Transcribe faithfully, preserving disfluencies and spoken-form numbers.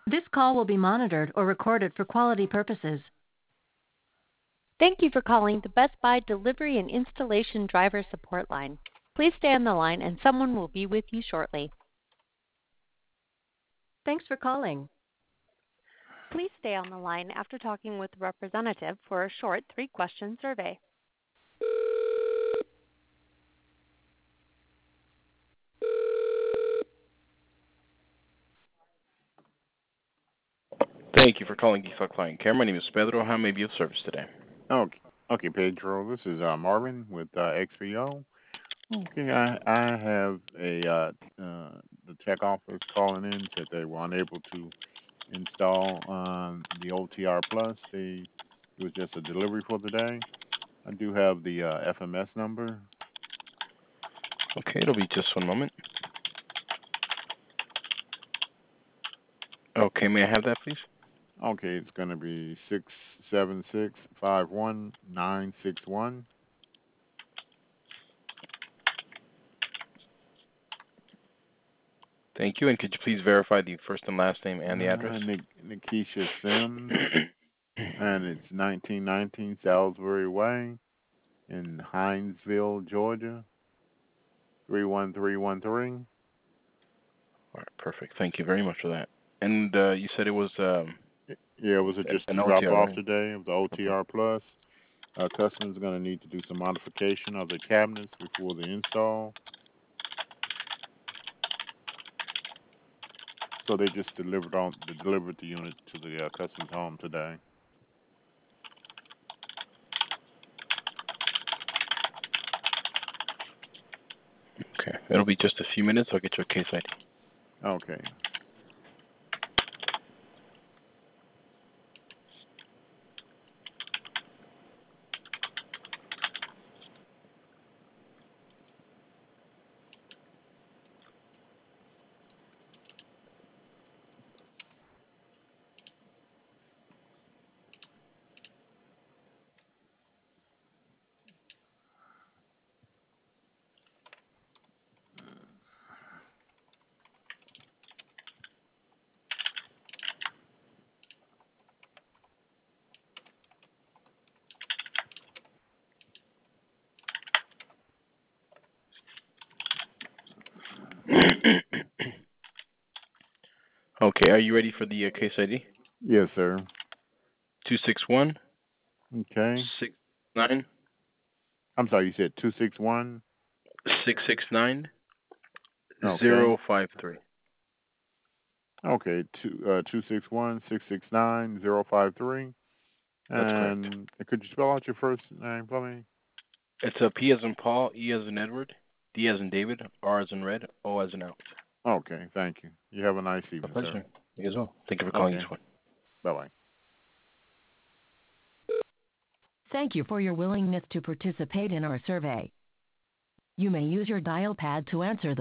This call will be monitored or recorded for quality purposes. Thank you for calling the Best Buy Delivery and Installation Driver Support Line. Please stay on the line and someone will be with you shortly. Thanks for calling. Please stay on the line after talking with a representative for a short three-question survey. Thank you for calling Geefel Client Care. My name is Pedro. How may I be of service today? Okay, okay, Pedro. This is uh, Marvin with uh, X V O. Okay, I I have a uh, uh, the tech office calling in said they were unable to install um, the O T R Plus. They it was just a delivery for the day. I do have the uh, F M S number. Okay, it'll be just one moment. Okay, may I have that, please? Okay, it's going to be six seven six five one nine six one. Thank you. And could you please verify the first and last name and the address? Uh, Nik- Nikisha Sims, and it's nineteen nineteen Salisbury Way in Hinesville, Georgia, three one three one three. All right, perfect. Thank you very much for that. And uh, you said it was um, Yeah, it was a, just a an drop O T R, off right? today. It was the O T R Plus. Uh, customers are going to need to do some modification of the cabinets before the install. So they just delivered on they delivered the unit to the uh, customer's home today. Okay, it'll be just a few minutes. I'll get your case I D. Okay. Okay, are you ready for the uh, case I D? Yes, sir. Two six one Okay. six nine I'm sorry, you said two six one. six six nine Okay. zero five three. Okay. Two uh two six one six six nine zero five three. That's correct. And could you spell out your first name for me? It's a P as in Paul, E as in Edward, D as in David, R as in Red, O as in Alex. Okay, thank you. You have a nice My evening, sir. pleasure. You as well. Thank you for calling Okay. each one. Bye bye. Thank you for your willingness to participate in our survey. You may use your dial pad to answer the